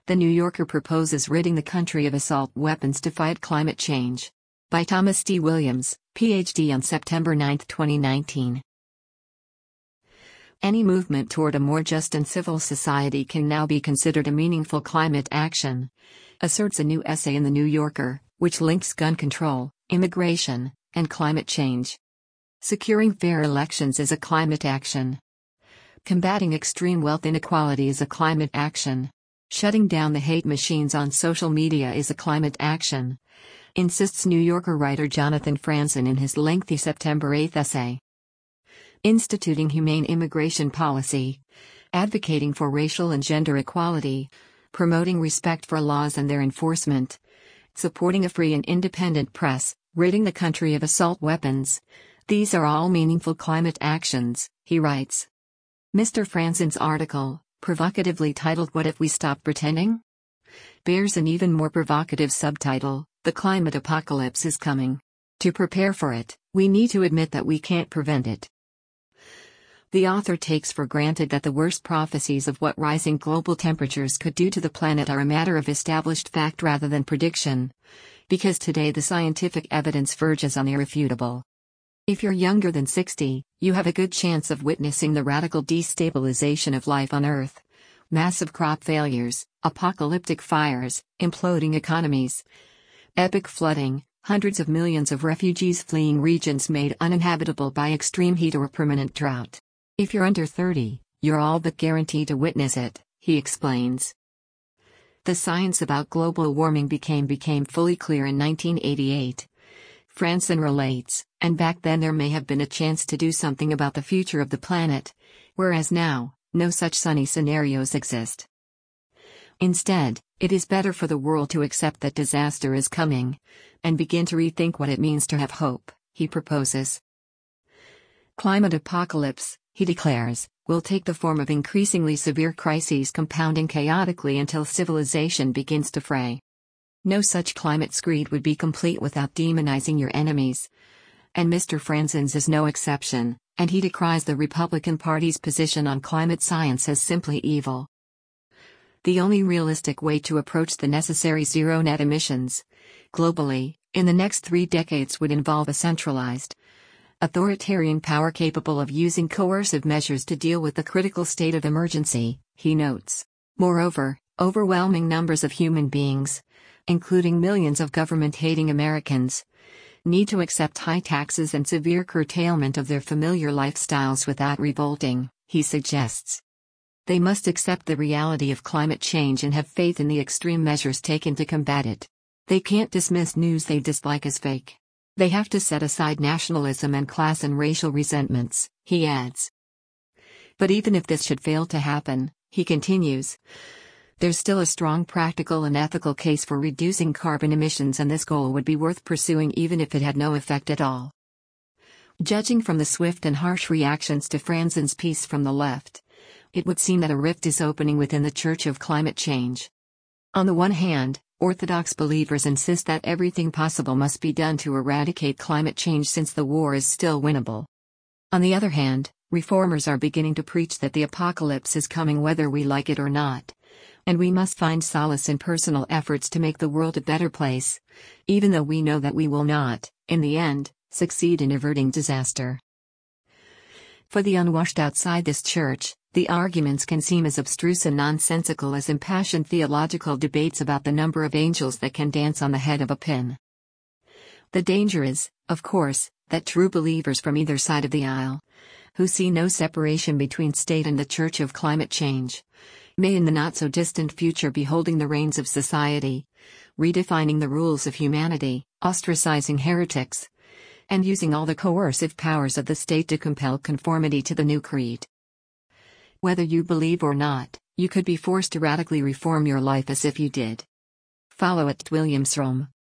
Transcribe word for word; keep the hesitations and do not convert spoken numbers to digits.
The New Yorker proposes ridding the country of assault weapons to fight climate change. By Thomas D. Williams, P H D on September ninth, twenty nineteen. Any movement toward a more just and civil society can now be considered a meaningful climate action, asserts a new essay in The New Yorker, which links gun control, immigration, and climate change. Securing fair elections is a climate action. Combating extreme wealth inequality is a climate action. Shutting down the hate machines on social media is a climate action, insists New Yorker writer Jonathan Franzen in his lengthy September eighth essay. Instituting humane immigration policy, advocating for racial and gender equality, promoting respect for laws and their enforcement, supporting a free and independent press, ridding the country of assault weapons. These are all meaningful climate actions, he writes. Mister Franzen's article, provocatively titled "What If We Stop Pretending?" bears an even more provocative subtitle, "The Climate Apocalypse is Coming. To prepare for it, we need to admit that we can't prevent it." The author takes for granted that the worst prophecies of what rising global temperatures could do to the planet are a matter of established fact rather than prediction, because today the scientific evidence verges on irrefutable. If you're younger than sixty, you have a good chance of witnessing the radical destabilization of life on Earth. Massive crop failures, apocalyptic fires, imploding economies, epic flooding, hundreds of millions of refugees fleeing regions made uninhabitable by extreme heat or permanent drought. If you're under thirty, you're all but guaranteed to witness it, he explains. The science about global warming became became fully clear in nineteen eighty-eight. Franzen relates, and back then there may have been a chance to do something about the future of the planet, whereas now, no such sunny scenarios exist. Instead, it is better for the world to accept that disaster is coming, and begin to rethink what it means to have hope, he proposes. Climate apocalypse, he declares, will take the form of increasingly severe crises compounding chaotically until civilization begins to fray. No such climate screed would be complete without demonizing your enemies. And Mister Franzen's is no exception, and he decries the Republican Party's position on climate science as simply evil. The only realistic way to approach the necessary zero net emissions, globally, in the next three decades would involve a centralized, authoritarian power capable of using coercive measures to deal with the critical state of emergency, he notes. Moreover, overwhelming numbers of human beings, including millions of government-hating Americans, need to accept high taxes and severe curtailment of their familiar lifestyles without revolting, he suggests. They must accept the reality of climate change and have faith in the extreme measures taken to combat it. They can't dismiss news they dislike as fake. They have to set aside nationalism and class and racial resentments, he adds. But even if this should fail to happen, he continues, there's still a strong practical and ethical case for reducing carbon emissions, and this goal would be worth pursuing even if it had no effect at all. Judging from the swift and harsh reactions to Franzen's piece from the left, it would seem that a rift is opening within the Church of Climate Change. On the one hand, Orthodox believers insist that everything possible must be done to eradicate climate change since the war is still winnable. On the other hand, reformers are beginning to preach that the apocalypse is coming whether we like it or not, and we must find solace in personal efforts to make the world a better place, even though we know that we will not, in the end, succeed in averting disaster. For the unwashed outside this church, the arguments can seem as abstruse and nonsensical as impassioned theological debates about the number of angels that can dance on the head of a pin. The danger is, of course, that true believers from either side of the aisle, who see no separation between state and the Church of Climate Change, may in the not-so-distant future be holding the reins of society, redefining the rules of humanity, ostracizing heretics, and using all the coercive powers of the state to compel conformity to the new creed. Whether you believe or not, you could be forced to radically reform your life as if you did. Follow at Williams Rome.